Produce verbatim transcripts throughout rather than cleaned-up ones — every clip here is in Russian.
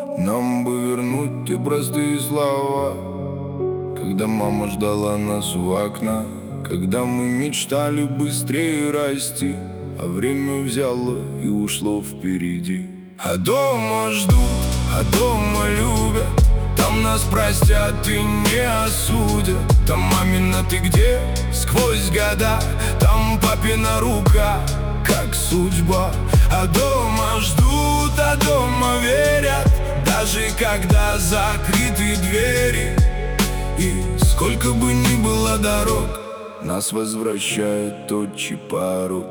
Нам бы вернуть те простые слова, когда мама ждала нас у окна, когда мы мечтали быстрее расти, а время взяло и ушло впереди. А дома ждут, а дома любят, там нас простят и не осудят. Там мамина ты где сквозь года, там папина рука, как судьба. А дома ждут, а дома верят, даже когда закрыты двери. И сколько бы ни было дорог, нас возвращает отчий порог.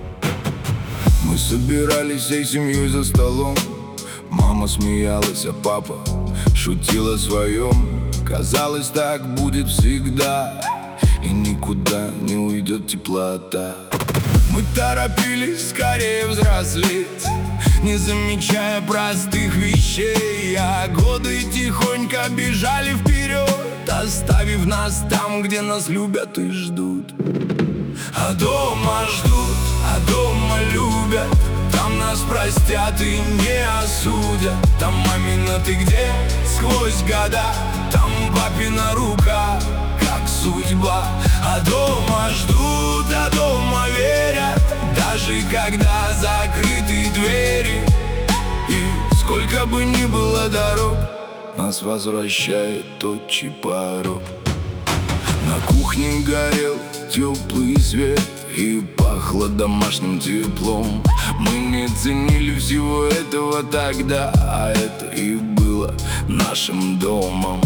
Мы собирались всей семьей за столом, мама смеялась, а папа шутил о своем. Казалось, так будет всегда, и никуда не уйдет теплота. Мы торопились скорее взрослеть, не замечая простых вещей, а годы тихонько бежали вперед, оставив нас там, где нас любят и ждут. А дома ждут, а дома любят, там нас простят и не осудят. Там мамина ты где сквозь года, там папина рука, как судьба. А дома ждут, а дома верят, даже когда закрыты двери. И сколько бы ни было дорог, нас возвращает отчий порог. На кухне горел теплый свет и пахло домашним теплом. Мы не ценили всего этого тогда, а это и было нашим домом.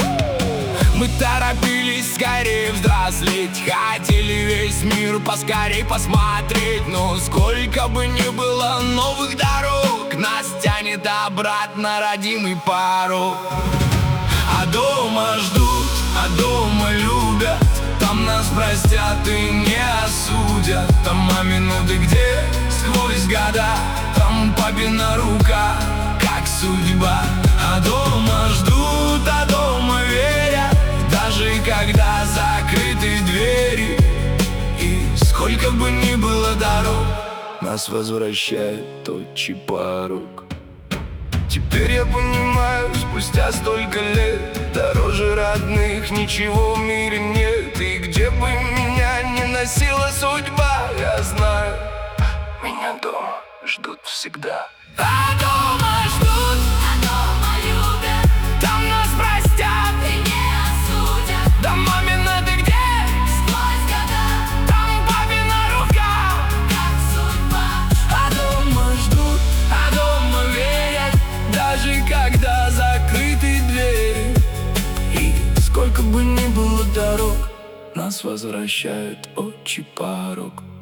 Мы торопились скорее взрослеть, хотели весь мир поскорей посмотреть. Но сколько бы ни было новых дорог, нас тянет обратно родимый порог. А дома ждут, а дома любят, там нас простят и не осудят. Там мамину ты где сквозь года, там папина рука, как судьба. А дома ждут, а дома верят, даже когда закрыты двери. И сколько бы ни было дорог, нас возвращает отчий порог. Теперь я понимаю, спустя столько лет, дороже родных ничего в мире нет. И где бы меня ни носила судьба, я знаю, меня дома ждут всегда. А дома ждут, а дома любят, там нас простят и не осудят. Да мамина ты где сквозь года, там папина рука, как судьба. А дома ждут, а дома верят, даже когда закрыты двери. И сколько бы ни было дорог, нас возвращает отчий порог.